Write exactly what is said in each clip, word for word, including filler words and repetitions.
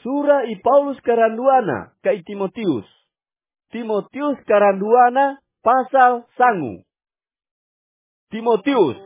Sura i Paulus karanduana kai Timotius. Timotius karanduana pasal sangu. Timotius,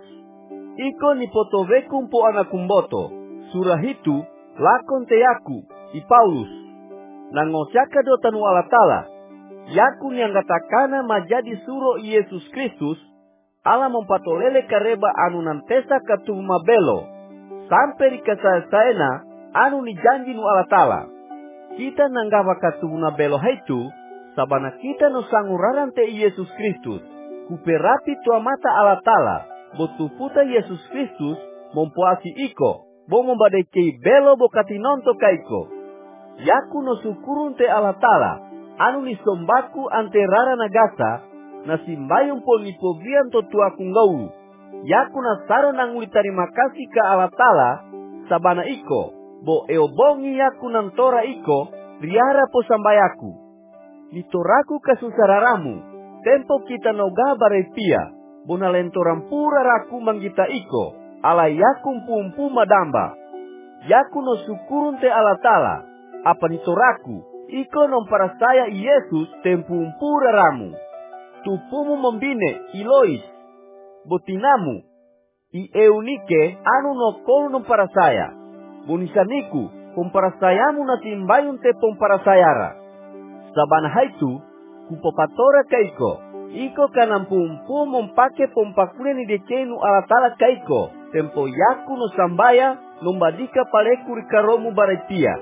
iko ni potovekum po anakumboto. Surah itu lakon teyaku i Paulus. Nangosiaka do tanu alatala. Yaku ni anggatakana majadi suro Yesus Kristus. Ala mempatolele kareba anu nantesa katuh mabelo. Sampai rikasasaena anu ni janji nu alatala. Kita nanggawa katuh nabelo haitu. Sabana kita no sanguraran te Yesus Kristus. Kuperapi tua mata alatala. Botuputa Yesus Kristus mempuasi iko. Bo membadekei belo bokati nonto kaiko. Yaku no syukurun te alatala. Anu ni sombaku anterara nagasa. Nasimbayong pol ni pogian to tua kunggau. Yaku nasaro nanguli terima kasih ke alatala. Sabana iko. Bo eobongi yaku nantora iko. Riara po sambayaku. Nitoraku kasusararamu. Tempo kita noga barepia. Bona lentoran pura raku manggita iko. Ala yakum pumpu madamba. Yaku no syukurun te alatala. Apa nitoraku. Iko non para saya Yesus tempumpura ramu. Tupumu membine Ilois. Botinamu. I eunike anu no kol non para saya. Bonisaniku. Pompara sayamu natimbayun te pompara sayara. Sabana haitu. Kupopatora kaiko. Iko kanampumpu mompake pompakune ni dekenu alatala kaiko. Tempo yaku no sambaya. Nombadika paleku rikaromu baretia.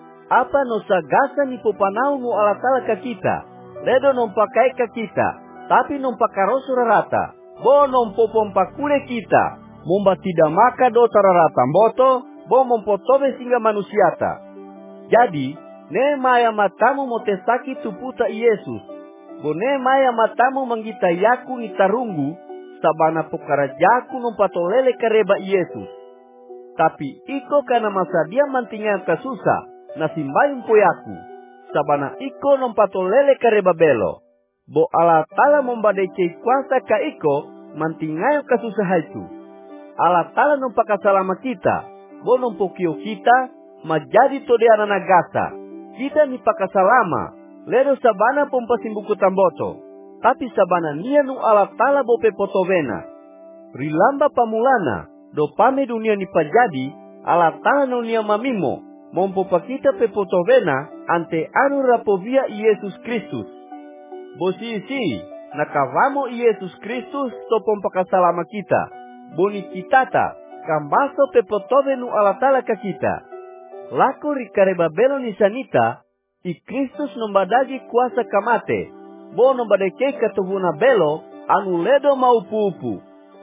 Apa no sagasa ni popanau no alatala ka kita. Ledo nompakai ka kita. Tapi nompakarosu rarata. Bo nompopompakule kita. Momba tidak maka do tararata mboto. Bo mompotobe singa manusiata. Jadi, ne maya matamu motesaki tuputa Yesus. Bo ne maya matamu manggita yaku ni tarunggu. Sabana pokarajaku nompatolele kareba Yesus. Tapi iko kana masa dia mantingan kasusah. Nasimbayung poyaku. Sabana iko nompatolele kareba belo. Bo alatala membadekei kuasa ka iko. Mantingayo kasusah itu. Alatala nompakasalama kita. Bo nompokio kita. Majadi todeana nagasa. Kita nipakasalama. Ledo sabana pompasimbuku tamboto. Tapi sabana nia nu alatala bo pepotovena. Rilamba pamulana. Do pame dunia nipajadi. Alatala no nia mamimo. Mompopakita pepotovena ante anu rapovia Yesus Kristus. Bosisi, nakavamo Yesus Kristus to pompakasalama kita. Boni kitata, kambaso pepotovenu alatala ka kita. Lako rikareba belo ni sanita, i Kristus nombadagi kuasa kamate. Bo nombadeke katubuna belo, anu ledo maupu-upu.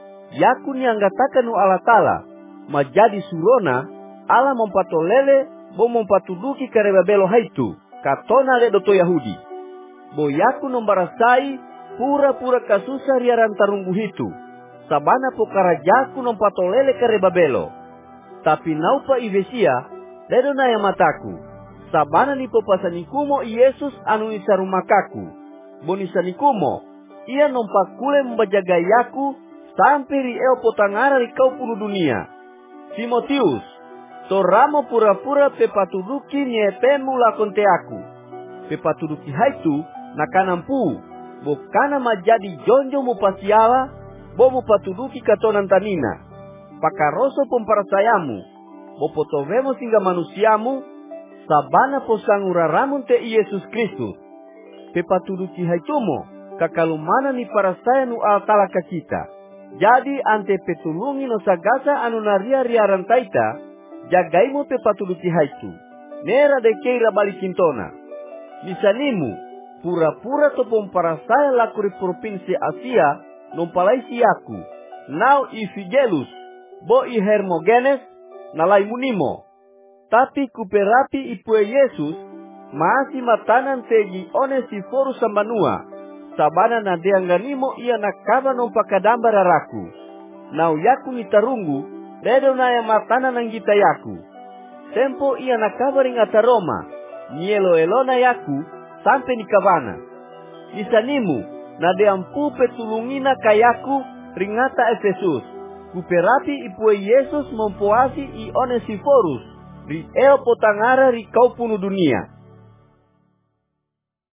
Yaku ni anggatakan nu alatala, majadi surona, ala mompatolele, bo mompatuduki kareba belo haitu. Katona ledo to Yahudi. Bo yaku nombarasai. Pura-pura kasusah riaran tarunggu hitu. Sabana pokarajaku nompatolele kareba belo. Tapi naupa ivesia. Ledo na yang mataku. Sabana ni popasanikumo Yesus anu isarumakaku. Bo nisanikumo. Ia nompakule membajaga yaku. Sampai rieo potangara rikau puluh dunia. Timotius. Toramo pura-pura pepatuduki niepemu lakonte aku. Pepatuduki haitu nakanampu. Bokana majadi jonjo mupasiala. Bo mupatuduki katonan tanina. Pakaroso pomparasayamu. Bo potovemo singa manusiamu. Sabana posanguraramun te Yesus Kristus. Pepatuduki haitumo. Kakalumana ni parasaya nu altala ka kita. Jadi ante petulungi no sagasa anu naria riaran taita. Jagaimu pepatuduki haitu. Nera dekeira balikintona. Misanimu. Pura-pura to pomparasaya lakuri provinsi Asia. Nompalai siaku. Nau i Figelus. Bo i Hermogenes. Nalai munimo. Tapi kuperapi ipue Yesus. Masih matanan tegi Onesiforus sambanua. Sabana nadeanganimo ia nakaba nompakadamba raraku. Nau yaku nitarunggu. Ledo na yang matana nang kita yaku. Tempo ia nakaba ring ataroma. Nielo elona yaku. Sampai nikabana. Nisanimu. Nadeampu petulungina kayaku. Ringata Efesus. Kuperapi ipue Yesus mempuasi i Onesiforus. ri el potangara ri kau punu dunia.